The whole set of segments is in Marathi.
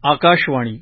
आकाशवाणी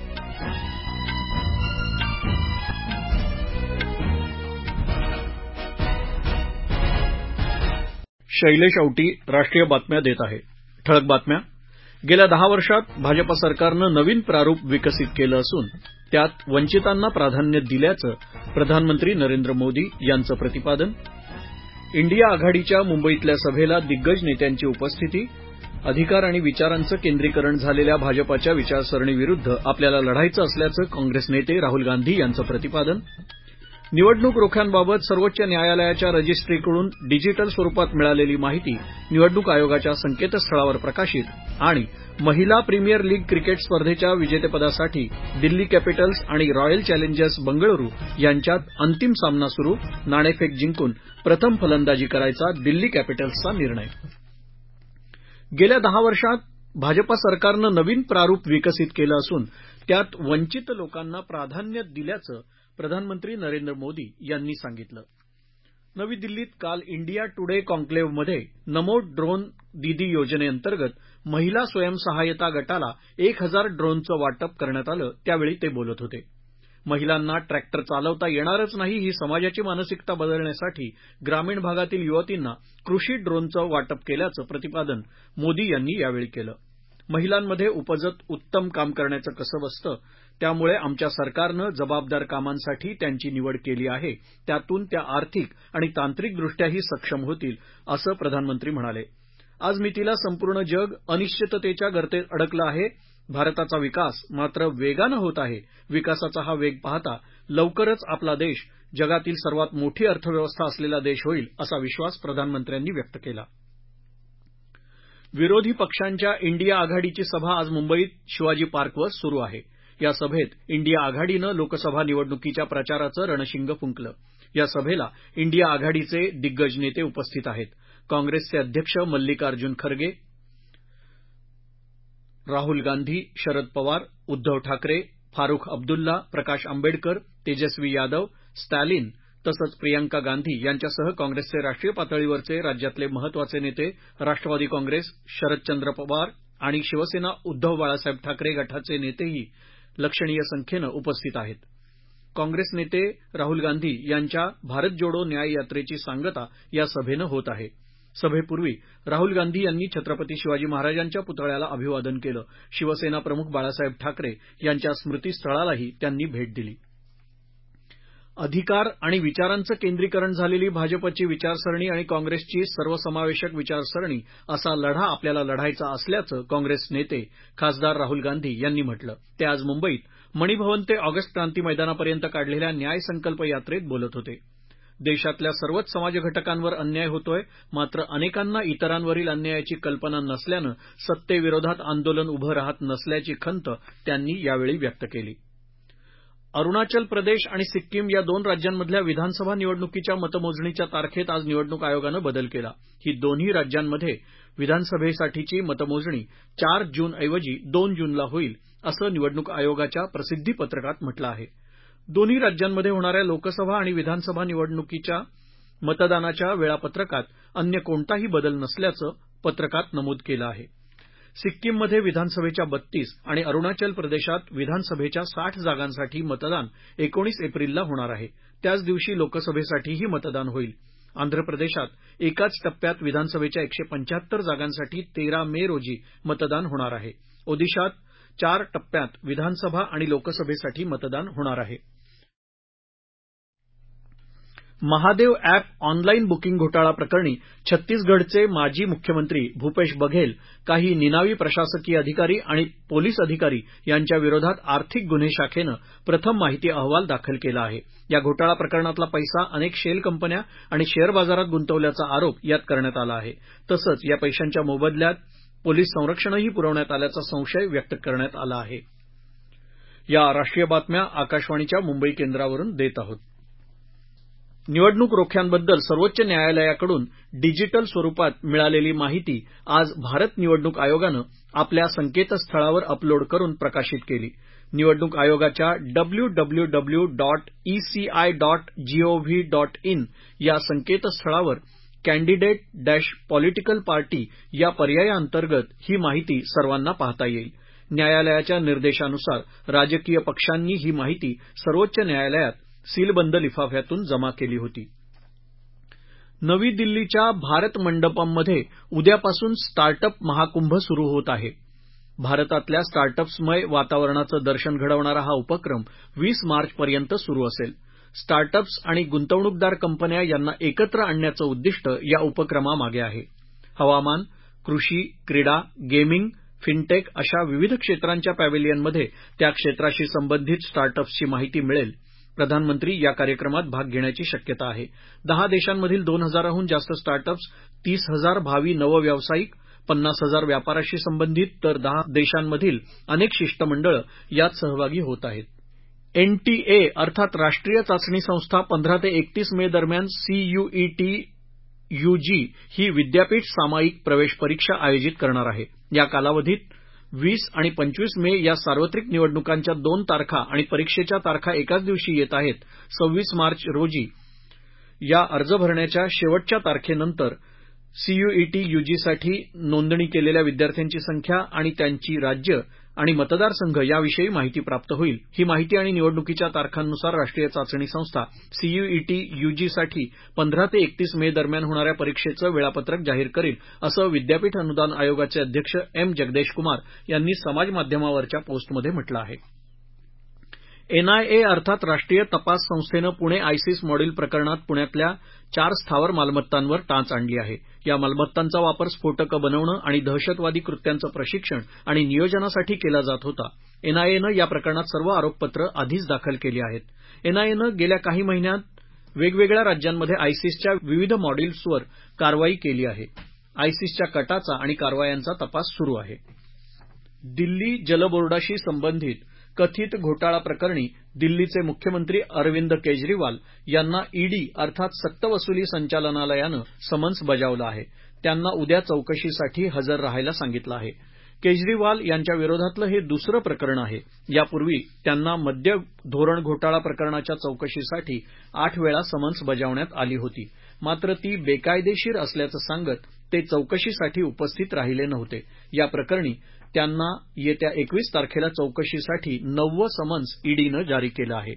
शैलेश औटी राष्ट्रीय बातम्या देत आहे. ठळक बातम्या. गेल्या 10 वर्षात भाजपा सरकारनं नवीन प्रारूप विकसित केलं असून त्यात वंचितांना प्राधान्य दिल्याचं प्रधानमंत्री नरेंद्र मोदी यांचं प्रतिपादन. इंडिया आघाडीच्या मुंबईतल्या सभेला दिग्गज नेत्यांची उपस्थिती. अधिकार आणि विचारांचं केंद्रीकरण झालेल्या भाजपाच्या विचारसरणीविरुद्ध आपल्याला लढायचं असल्याचं काँग्रेस नेते राहुल गांधी यांचं प्रतिपादन. निवडणूक रोख्यांबाबत सर्वोच्च न्यायालयाच्या रजिस्ट्रीकडून डिजिटल स्वरूपात मिळालेली माहिती निवडणूक आयोगाच्या संकेतस्थळावर प्रकाशित आणि महिला प्रीमियर लीग क्रिकेट स्पर्धेच्या विजेतेपदासाठी दिल्ली कॅपिटल्स आणि रॉयल चॅलेंजर्स बंगळुरू यांच्यात अंतिम सामना सुरू. नाणेफेक जिंकून प्रथम फलंदाजी करायचा दिल्ली कॅपिटल्सचा निर्णय. गेल्या 10 वर्षात भाजपा सरकारनं नवीन प्रारूप विकसित केलं असून त्यात वंचित लोकांना प्राधान्य दिल्याचं प्रधानमंत्री नरेंद्र मोदी यांनी सांगितलं. नवी दिल्लीत काल इंडिया टुडे कॉन्क्लेव्हमध्ये नमो ड्रोन दीदी योजनेअंतर्गत महिला स्वयंसहायता गटाला 1000 ड्रोनचं वाटप करण्यात आलं. त्यावेळी ते बोलत होते. महिलांना ट्रॅक्टर चालवता येणारच नाही ही समाजाची मानसिकता बदलण्यासाठी ग्रामीण भागातील युवतींना कृषी ड्रोनचं वाटप केल्याचं प्रतिपादन मोदी यांनी यावेळी केलं. महिलांमध्ये उपजत उत्तम काम करण्याचं कसब असतं, त्यामुळे आमच्या सरकारनं जबाबदार कामांसाठी त्यांची निवड केली आहे. त्यातून त्या आर्थिक आणि तांत्रिकदृष्ट्याही सक्षम होतील, असं प्रधानमंत्री म्हणाले. आज मितीला संपूर्ण जग अनिश्चिततेच्या गर्तेत अडकलं आहे. भारताचा विकास मात्र वेगानं होत आहे. विकासाचा हा वेग पाहता लवकरच आपला देश जगातील सर्वात मोठी अर्थव्यवस्था असलेला देश होईल, असा विश्वास प्रधानमंत्र्यांनी व्यक्त केला. विरोधी पक्षांच्या इंडिया आघाडीची सभा आज मुंबईत शिवाजी पार्कवर सुरू आहे. या सभेत इंडिया आघाडीनं लोकसभा निवडणुकीच्या प्रचाराचं रणशिंग फुंकलं. या सभेला इंडिया आघाडीचे दिग्गज नेते उपस्थित आहेत. काँग्रेसचे अध्यक्ष मल्लिकार्जुन खरगे, राहुल गांधी, शरद पवार, उद्धव ठाकरे, फारुख अब्दुल्ला, प्रकाश आंबेडकर, तेजस्वी यादव, स्टॅलिन तसंच प्रियंका गांधी यांच्यासह काँग्रेसचे राष्ट्रीय पातळीवरचे राज्यातले महत्वाचे नेते, राष्ट्रवादी काँग्रेस, शरदचंद्र पवार आणि शिवसेना उद्धव बाळासाहेब ठाकरे गटाचे नेतेही लक्षणीय संख्येनं उपस्थित आहेत. काँग्रेस नेते राहुल गांधी यांच्या भारत जोडो न्याय यात्रेची सांगता या सभेनं होत आहे. सभेपूर्वी राहुल गांधी यांनी छत्रपती शिवाजी महाराजांच्या पुतळ्याला अभिवादन केलं. शिवसेना प्रमुख बाळासाहेब ठाकरे यांच्या स्मृतीस्थळालाही त्यांनी भेट दिली. अधिकार आणि विचारांचं केंद्रीकरण झालेली भाजपची विचारसरणी आणि काँग्रेसची सर्वसमावेशक विचारसरणी असा लढा आपल्याला लढायचा असल्याचं काँग्रेस नेते खासदार राहुल गांधी यांनी म्हटलं. ते आज मुंबईत मणिभवन ते ऑगस्ट क्रांती मैदानापर्यंत काढलेल्या न्याय संकल्प यात्रेत बोलत होते. देशातल्या सर्वच समाजघटकांवर अन्याय होतोय, मात्र अनेकांना इतरांवरील अन्यायाची कल्पना नसल्यानं सत्तेविरोधात आंदोलन उभं राहत नसल्याची खंत त्यांनी यावेळी व्यक्त केली. अरुणाचल प्रदेश आणि सिक्कीम या 2 राज्यांमधल्या विधानसभा निवडणुकीच्या मतमोजणीच्या तारखेत आज निवडणूक आयोगानं बदल केला. ही दोन्ही राज्यांमध्ये विधानसभेसाठीची मतमोजणी 4 जूनऐवजी 2 जूनला होईल, असं निवडणूक आयोगाच्या प्रसिद्धी पत्रकात म्हटलं आहे. दोन्ही राज्यांमध्ये होणाऱ्या लोकसभा आणि विधानसभा निवडणुकीच्या मतदानाच्या वेळापत्रकात अन्य कोणताही बदल नसल्याचं पत्रकात नमूद केलं आहे. सिक्कीममध्ये विधानसभेच्या 32 आणि अरुणाचल प्रदेशात विधानसभेच्या 60 जागांसाठी मतदान 19 एप्रिलला होणार आहे. त्याच दिवशी लोकसभेसाठीही मतदान होईल. आंध्र प्रदेशात एकाच टप्प्यात विधानसभेच्या 175 जागांसाठी 13 मे रोजी मतदान होणार आहे. ओदिशात 4 टप्प्यात विधानसभा आणि लोकसभेसाठी मतदान होणार आहे. महादेव अॅप ऑनलाईन बुकिंग घोटाळा प्रकरणी छत्तीसगडचे माजी मुख्यमंत्री भूपेश बघेल, काही निनावी प्रशासकीय अधिकारी आणि पोलीस अधिकारी यांच्या विरोधात आर्थिक गुन्हे शाखेनं प्रथम माहिती अहवाल दाखल केला आहे. या घोटाळा प्रकरणातला पैसा अनेक शेल कंपन्या आणि शेअर बाजारात गुंतवल्याचा आरोप यात करण्यात आला आहे. तसंच या पैशांच्या मोबदल्यात पोलीस संरक्षणही पुरवण्यात आल्याचा संशय व्यक्त करण्यात आला आहे. या राष्ट्रीय बातम्या आकाशवाणीच्या मुंबई केंद्रावरून देत आहोत. निवडणूक रोख्यांबद्दल सर्वोच्च न्यायालयाकडून डिजिटल स्वरूपात मिळालेली माहिती आज भारत निवडणूक आयोगानं आपल्या संकेतस्थळावर अपलोड करून प्रकाशित केली. निवडणूक आयोगाच्या www.eci.gov.in या संकेतस्थळावर कॅन्डिडेट-पॉलिटिकल पार्टी या पर्यायाअंतर्गत ही माहिती सर्वांना पाहता येईल. न्यायालयाच्या निर्देशानुसार राजकीय पक्षांनी ही माहिती सर्वोच्च न्यायालयात सीलबंद लिफाफ्यातून जमा केली होती. नवी दिल्लीच्या भारत मंडपममध्ये उद्यापासून स्टार्टअप महाकुंभ सुरू होत आहे. भारतातल्या स्टार्टअप्समय वातावरणाचं दर्शन घडवणारा हा उपक्रम 20 मार्चपर्यंत सुरू असेल. स्टार्टअप्स आणि गुंतवणूकदार कंपन्या यांना एकत्र आणण्याचं उद्दिष्ट या उपक्रमामागे आहे. हवामान, कृषी, क्रीडा, गेमिंग, फिनटेक अशा विविध क्षेत्रांच्या पॅव्हेलियनमध्ये त्या क्षेत्राशी संबंधित स्टार्टअप्सची माहिती मिळेल. प्रधानमंत्री या कार्यक्रमात भाग घेण्याची शक्यता आहे. 10 देशांमधील 2000हून जास्त स्टार्टअप्स, 30,000 भावी नवव्यावसायिक, 50,000 व्यापाराशी संबंधित तर 10 देशांमधील अनेक शिष्टमंडळं यात सहभागी होत आहेत. एनटीए अर्थात राष्ट्रीय चाचणी संस्था 15 ते 31 मे दरम्यान CUET UG ही विद्यापीठ सामायिक प्रवेश परीक्षा आयोजित करणार आहे. या कालावधीत 20 आणि 25 मे या सार्वत्रिक निवडणुकांच्या 2 तारखा आणि परीक्षेच्या तारखा एकाच दिवशी येत आहेत. 26 मार्च रोजी या अर्ज भरण्याच्या शेवटच्या तारखेनंतर CUET UGसाठी नोंदणी केलेल्या विद्यार्थ्यांची संख्या आणि त्यांची राज्य आणि मतदारसंघ याविषयी माहिती प्राप्त होईल. ही माहिती आणि निवडणुकीच्या तारखांनुसार राष्ट्रीय चाचणी संस्था CUET UGसाठी 15 ते 31 मे दरम्यान होणाऱ्या परीक्षेचं वेळापत्रक जाहीर करेल, असं विद्यापीठ अनुदान आयोगाचे अध्यक्ष M. जगदेश कुमार यांनी समाजमाध्यमावरच्या पोस्टमध्ये म्हटलं आहे. NIA अर्थात राष्ट्रीय तपास संस्थेनं पुणे आयसिस मॉड्यूल प्रकरणात पुण्यातल्या 4 स्थावर मालमत्तांवर टाच आणली आहे. या मालमत्तांचा वापर स्फोटकं बनवणं आणि दहशतवादी कृत्यांचं प्रशिक्षण आणि नियोजनासाठी केला जात होता. NIAनं या प्रकरणात सर्व आरोपपत्र आधीच दाखल केली आहेत. NIAनं गेल्या काही महिन्यात वेगवेगळ्या राज्यांमध्ये आयसिसच्या विविध मॉड्यूल्सवर कारवाई केली आहे. आयसिसच्या कटाचा आणि कारवायांचा तपास सुरू आहे. दिल्ली जलबोर्डाशी संबंधित कथित घोटाळा प्रकरणी दिल्लीचे मुख्यमंत्री अरविंद केजरीवाल यांना ईडी अर्थात सक्तवसुली संचालनालयानं समन्स बजावलं आहे. त्यांना उद्या चौकशीसाठी हजर राहायला सांगितलं आहे. केजरीवाल यांच्या विरोधातलं हे दुसरं प्रकरण आहे. यापूर्वी त्यांना मद्य धोरण घोटाळा प्रकरणाच्या चौकशीसाठी 8 वेळा समन्स बजावण्यात आली होती. मात्र ती बेकायदेशीर असल्याचं सांगत ते चौकशीसाठी उपस्थित राहिले नव्हते. या प्रकरणी त्यांना येत्या 21 तारखेला चौकशीसाठी 9वं समन्स ईडीनं जारी केलं आहे.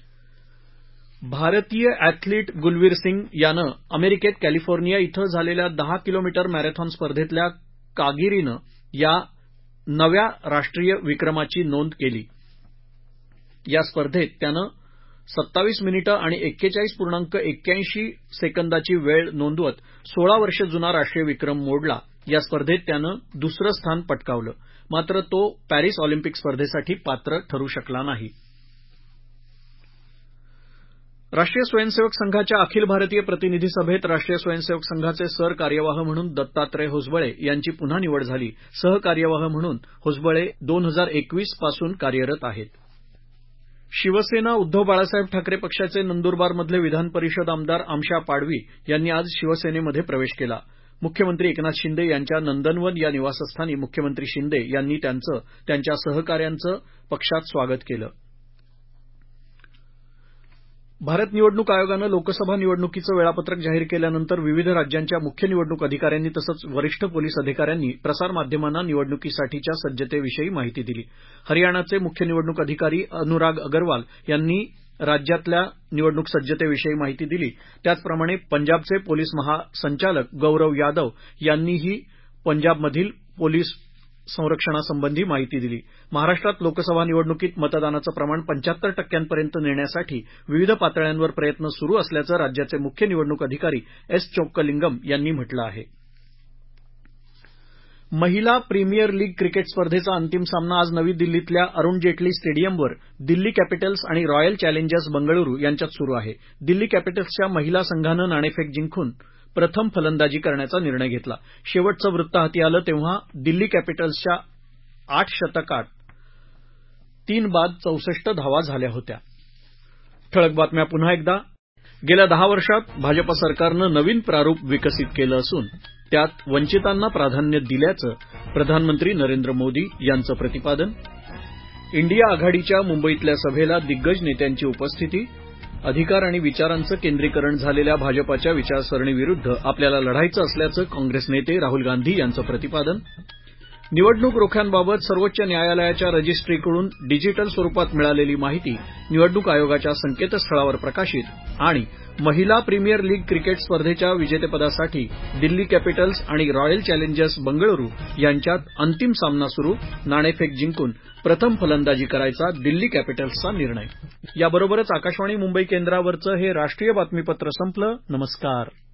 भारतीय अॅथलीट गुलवीर सिंग यानं अमेरिकेत कॅलिफोर्निया इथं झालेल्या 10 किलोमीटर मॅरेथॉन स्पर्धेतल्या कागिरीनं या नव्या राष्ट्रीय विक्रमाची नोंद केली. या स्पर्धेत त्यानं 27 मिनिटं आणि 41.81 सेकंदाची वेळ नोंदवत 16 वर्ष जुना राष्ट्रीय विक्रम मोडला. या स्पर्धेत त्यानं दुसरं स्थान पटकावलं. मात्र तो पॅरिस ऑलिम्पिक स्पर्धेसाठी पात्र ठरू शकला नाही. राष्ट्रीय स्वयंसेवक संघाच्या अखिल भारतीय प्रतिनिधी सभेत राष्ट्रीय स्वयंसेवक संघाचे सरकार्यवाह म्हणून दत्तात्रय होसबळे यांची पुन्हा निवड झाली. सहकार्यवाह म्हणून होसबळे 2021 पासून कार्यरत आहेत. शिवसेना उद्धव बाळासाहेब ठाकरे पक्षाचे नंदुरबारमधले विधान परिषद आमदार आमशा पाडवी यांनी आज शिवसेनेमध्ये प्रवेश केला. मुख्यमंत्री एकनाथ शिंदे यांच्या नंदनवन या निवासस्थानी मुख्यमंत्री शिंदे यांनी त्यांच्या सहकाऱ्यांचं पक्षात स्वागत केलं. भारत निवडणूक आयोगानं लोकसभा निवडणुकीचं वेळापत्रक जाहीर केल्यानंतर विविध राज्यांच्या मुख्य निवडणूक अधिकाऱ्यांनी तसंच वरिष्ठ पोलीस अधिकाऱ्यांनी प्रसारमाध्यमांना निवडणुकीसाठीच्या सज्जतेविषयी माहिती दिली. हरियाणाचे मुख्य निवडणूक अधिकारी अनुराग अगरवाल यांनी राज्यातल्या निवडणूक सज्जतेविषयी माहिती दिली. त्याचप्रमाणे पंजाबचे पोलीस महासंचालक गौरव यादव यांनीही पंजाबमधील पोलीस संरक्षणासंबंधी माहिती दिली. महाराष्ट्रात लोकसभा निवडणुकीत मतदानाचं प्रमाण 75% नेण्यासाठी विविध पातळ्यांवर प्रयत्न सुरू असल्याचं राज्याचे मुख्य निवडणूक अधिकारी एस चोक्कलिंगम यांनी म्हटलं आहे. महिला प्रीमियर लीग क्रिकेट स्पर्धेचा अंतिम सामना आज नवी दिल्लीतल्या अरुण जेटली स्टेडियमवर दिल्ली कॅपिटल्स आणि रॉयल चॅलेंजर्स बंगळुरू यांच्यात सुरू आहे. दिल्ली कॅपिटल्सच्या महिला संघानं नाणेफेक जिंकून प्रथम फलंदाजी करण्याचा निर्णय घेतला. शेवटचं वृत्त हाती आलं तेव्हा दिल्ली कॅपिटल्सच्या 8 षटकात 3 बाद 64 धावा झाल्या होत्या. ठळक बातम्या पुन्हा एकदा. गेल्या 10 वर्षात भाजप सरकारनं नवीन प्रारूप विकसित केलं असून त्यात वंचितांना प्राधान्य दिल्याचं प्रधानमंत्री नरेंद्र मोदी यांचं प्रतिपादन. इंडिया आघाडीच्या मुंबईतल्या सभेला दिग्गज नेत्यांची उपस्थिती. अधिकार आणि विचारांचं केंद्रीकरण झालेल्या भाजपाच्या विचारसरणीविरुद्ध आपल्याला लढायचं असल्याचं काँग्रेस नेते राहुल गांधी यांचं प्रतिपादन. निवडणूक रोख्यांबाबत सर्वोच्च न्यायालयाच्या रजिस्ट्रीकडून डिजिटल स्वरूपात मिळालेली माहिती निवडणूक आयोगाच्या संकेतस्थळावर प्रकाशित आणि महिला प्रीमियर लीग क्रिकेट स्पर्धेच्या विजेतेपदासाठी दिल्ली कॅपिटल्स आणि रॉयल चॅलेंजर्स बंगळुरू यांच्यात अंतिम सामना सुरू. नाणेफेक जिंकून प्रथम फलंदाजी करायचा दिल्ली कॅपिटल्सचा निर्णय. याबरोबरच आकाशवाणी मुंबई केंद्रावरचं हे राष्ट्रीय बातमीपत्र संपलं. नमस्कार.